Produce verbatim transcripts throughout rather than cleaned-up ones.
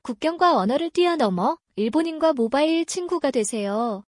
국경과 언어를 뛰어넘어 일본인과 모바일 친구가 되세요.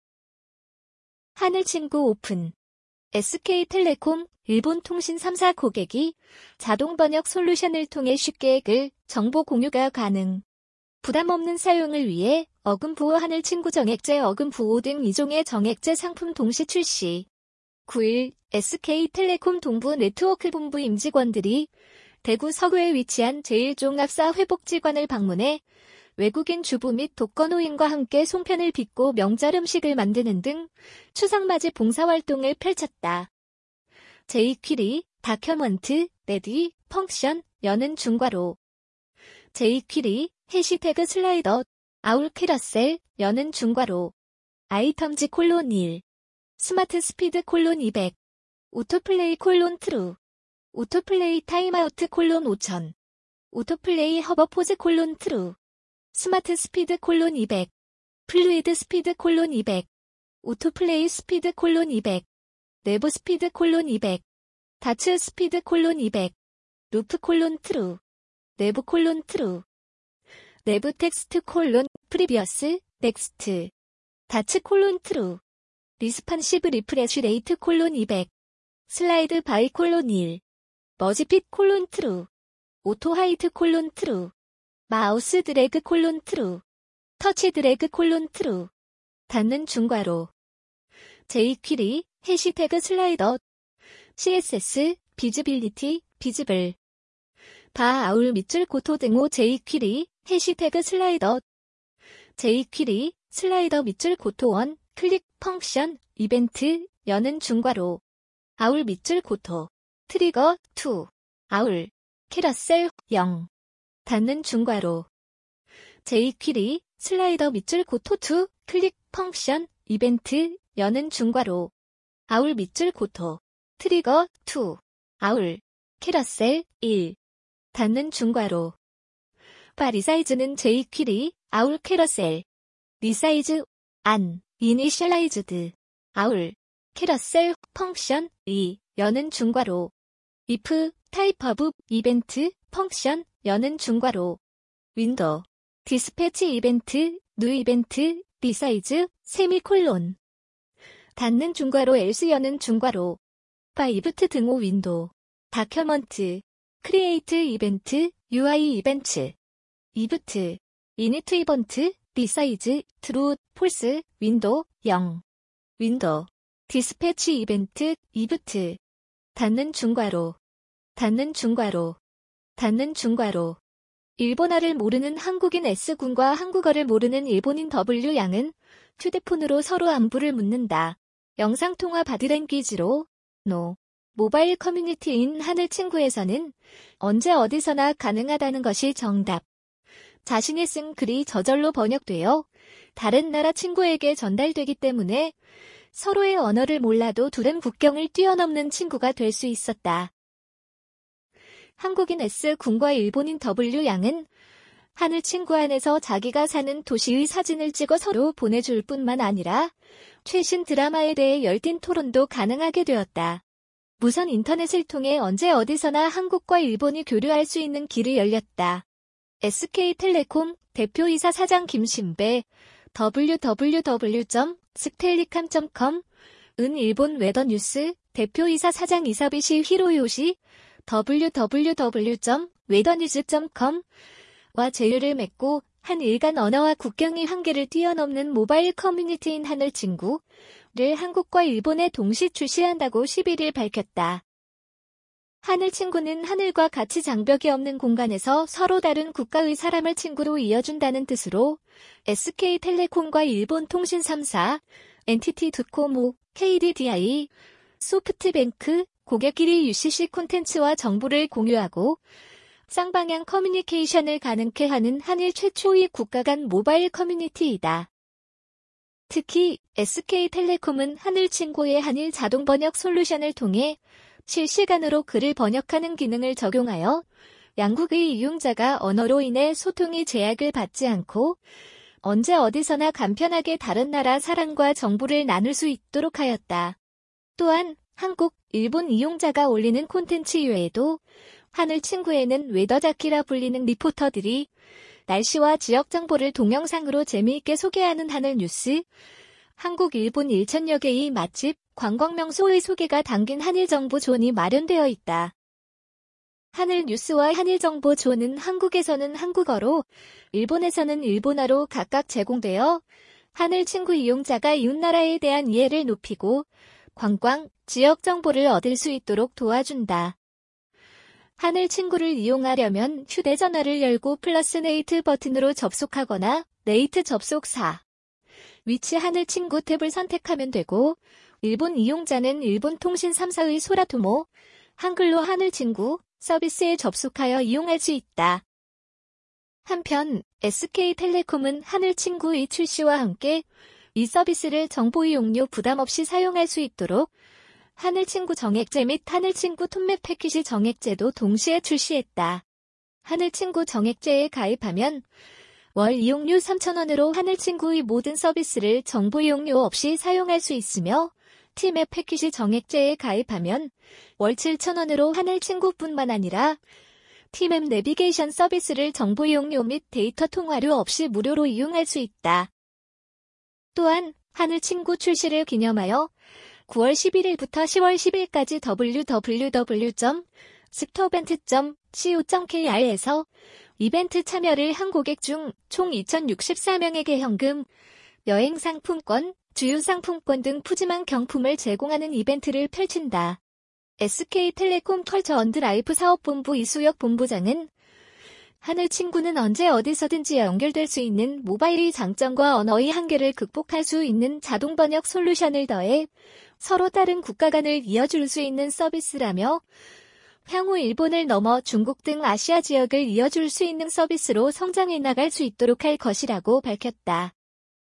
하늘친구 오픈. 에스케이텔레콤 일본 통신 삼 사 고객이 자동 번역 솔루션을 통해 쉽게 글, 정보 공유가 가능. 부담 없는 사용을 위해 어금부호 하늘친구 정액제 어금부호 등 이 종의 정액제 상품 동시 출시. 구 일 에스케이텔레콤 동부 네트워크 본부 임직원들이 대구 서구에 위치한 제일종합사 회복지관을 방문해 외국인 주부 및 독거노인과 함께 송편을 빚고 명절 음식을 만드는 등 추석맞이 봉사활동을 펼쳤다. 제이퀴리, 다큐먼트, 레디, 펑션, 여는 중괄호. 제이퀴리, 해시태그 슬라이더, 아울 캐러셀, 여는 중괄호. 아이텀즈 콜론 일. 스마트 스피드 콜론 이백. 오토플레이 콜론 트루. 오토플레이 타임아우트 콜론 오천. 오토플레이 허버포즈 콜론 트루. 스마트 스피드 콜론 이백. 플루이드 스피드 콜론 이백. 오토플레이 스피드 콜론 이백. 내부 스피드 콜론 이백. 다츠 스피드 콜론 이백. 루프 콜론 트루. 내부 콜론 트루. 내부 텍스트 콜론 프리비어스 넥스트. 다츠 콜론 트루. 리스판시브 리프레쉬 레이트 콜론 이백. 슬라이드 바이 콜론 일. 머지핏 콜론 트루. 오토 하이트 콜론 트루. 마우스 드래그 콜론 트루. 터치 드래그 콜론 트루. 닫는 중괄호. 제이퀴리, 해시태그 슬라이더. 씨에스에스, 비즈빌리티, 비즈블. 바 아울 밑줄 고토 등호 제이퀴리, 해시태그 슬라이더. 제이퀴리, 슬라이더 밑줄 고토 원, 클릭, 펑션, 이벤트, 여는 중괄호. 아울 밑줄 고토. 트리거, 이. 아울. 캐러셀, 영. 닫는 중괄호. 제이퀴리, 슬라이더 밑줄 고토 이, 클릭, 펑션, 이벤트, 여는 중괄호. 아울 밑줄 고토. 트리거, 이. 아울. 캐러셀, 일. 닫는 중괄호. 바 리사이즈는 제이퀴리, 아울 캐러셀. 리사이즈, 안, 이니셜라이즈드. 아울. 캐러셀, 펑션, 이, 여는 중괄호. if, 타입 오브, 이벤트, 펑션, 여는 중괄호. 윈도우. 디스패치 이벤트, 뉴 이벤트, 리사이즈, 세미콜론. 닫는 중괄호 else 여는 중괄호. 바 이브트 등호 윈도우. 다큐먼트. 크리에이트 이벤트, 유아이 이벤트. 이브트. 이니트 이벤트, 리사이즈, 트루, 폴스, 윈도우, 영. 윈도우. 디스패치 이벤트, 이브트. 닫는 중괄호. 닫는 중괄호. 닫는 중괄호. 일본어를 모르는 한국인 S군과 한국어를 모르는 일본인 W 양은 휴대폰으로 서로 안부를 묻는다. 영상통화 바디랭귀지로 노. 모바일 커뮤니티인 하늘친구에서는 언제 어디서나 가능하다는 것이 정답. 자신이 쓴 글이 저절로 번역되어 다른 나라 친구에게 전달되기 때문에 서로의 언어를 몰라도 둘은 국경을 뛰어넘는 친구가 될 수 있었다. 한국인 S군과 일본인 W 양은 하늘친구 안에서 자기가 사는 도시의 사진을 찍어 서로 보내줄 뿐만 아니라 최신 드라마에 대해 열띤 토론도 가능하게 되었다. 무선 인터넷을 통해 언제 어디서나 한국과 일본이 교류할 수 있는 길이 열렸다. 에스케이텔레콤 대표이사 사장 김신배 더블유 더블유 더블유 점 스텔리캄 점 컴 은 일본 웨더뉴스 대표이사 사장 이사비시 히로요시 더블유 더블유 더블유 점 웨더뉴즈 점 컴와 제휴를 맺고 한 일간 언어와 국경의 한계를 뛰어넘는 모바일 커뮤니티인 하늘친구를 한국과 일본에 동시 출시한다고 십일 일 밝혔다. 하늘친구는 하늘과 같이 장벽이 없는 공간에서 서로 다른 국가의 사람을 친구로 이어준다는 뜻으로 에스케이텔레콤과 일본통신 삼 사, 엔티티-도코모, 케이디디아이, 소프트뱅크, 고객끼리 유씨씨 콘텐츠와 정보를 공유하고 쌍방향 커뮤니케이션을 가능케 하는 한일 최초의 국가 간 모바일 커뮤니티이다. 특히 에스케이텔레콤은 하늘친구의 한일 자동 번역 솔루션을 통해 실시간으로 글을 번역하는 기능을 적용하여 양국의 이용자가 언어로 인해 소통이 제약을 받지 않고 언제 어디서나 간편하게 다른 나라 사람과 정보를 나눌 수 있도록 하였다. 또한 한국, 일본 이용자가 올리는 콘텐츠 외에도 하늘친구에는 웨더자키라 불리는 리포터들이 날씨와 지역 정보를 동영상으로 재미있게 소개하는 하늘뉴스. 한국, 일본 일천여 개의 맛집, 관광명소의 소개가 담긴 한일정보존이 마련되어 있다. 하늘뉴스와 한일정보존은 한국에서는 한국어로, 일본에서는 일본어로 각각 제공되어 하늘친구 이용자가 이웃나라에 대한 이해를 높이고 관광, 지역 정보를 얻을 수 있도록 도와준다. 하늘친구를 이용하려면 휴대전화를 열고 플러스 네이트 버튼으로 접속하거나 네이트 접속 사. 위치 하늘친구 탭을 선택하면 되고, 일본 이용자는 일본 통신 삼 사의 소라토모, 한글로 하늘친구 서비스에 접속하여 이용할 수 있다. 한편 에스케이텔레콤은 하늘친구의 출시와 함께 이 서비스를 정보 이용료 부담 없이 사용할 수 있도록 하늘친구 정액제 및 하늘친구 톱맵 패키지 정액제도 동시에 출시했다. 하늘친구 정액제에 가입하면 월 이용료 삼천 원으로 하늘친구의 모든 서비스를 정보 이용료 없이 사용할 수 있으며, 티맵 패키지 정액제에 가입하면 월 칠천 원으로 하늘친구뿐만 아니라 티맵 내비게이션 서비스를 정보 이용료 및 데이터 통화료 없이 무료로 이용할 수 있다. 또한 하늘친구 출시를 기념하여 구월 십일일부터 시월 십일까지 더블유 더블유 더블유 점 스토벤트 점 씨오 점 케이알에서 이벤트 참여를 한 고객 중 총 이천육십사 명에게 현금, 여행 상품권, 주유 상품권 등 푸짐한 경품을 제공하는 이벤트를 펼친다. 에스케이텔레콤 컬처 언드 라이프 사업본부 이수혁 본부장은 하늘친구는 언제 어디서든지 연결될 수 있는 모바일의 장점과 언어의 한계를 극복할 수 있는 자동 번역 솔루션을 더해 서로 다른 국가 간을 이어줄 수 있는 서비스라며, 향후 일본을 넘어 중국 등 아시아 지역을 이어줄 수 있는 서비스로 성장해 나갈 수 있도록 할 것이라고 밝혔다.